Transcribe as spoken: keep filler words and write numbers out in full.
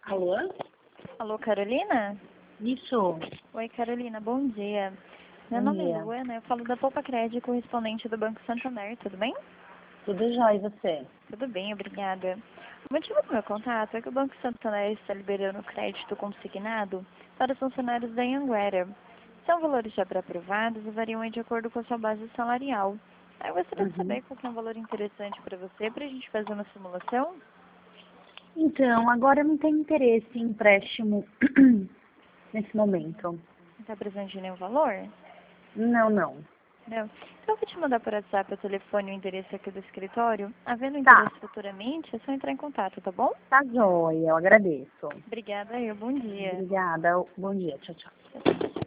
Alô? Alô, Carolina? Isso. Oi, Carolina, bom dia. Meu Bom nome é dia. Luana, eu falo da Poupa Crédito, correspondente do Banco Santander, tudo bem? Tudo jóia, e você? Tudo bem, obrigada. O motivo do meu contato é que o Banco Santander está liberando crédito consignado para os funcionários da Anhanguera. São valores já pré-aprovados e variam de acordo com a sua base salarial. Aí eu gostaria de Uhum. saber qual que é um valor interessante para você, para a gente fazer uma simulação. Então, agora eu não tenho interesse em empréstimo nesse momento. Não está presente de nenhum valor? Não, não. Não. Então eu vou te mandar por WhatsApp o telefone e o endereço aqui do escritório. Havendo Tá, interesse futuramente, é só entrar em contato, tá bom? tá jóia, eu agradeço. Obrigada, eu. Bom dia. Obrigada, bom dia, tchau, tchau. Tchau, tchau.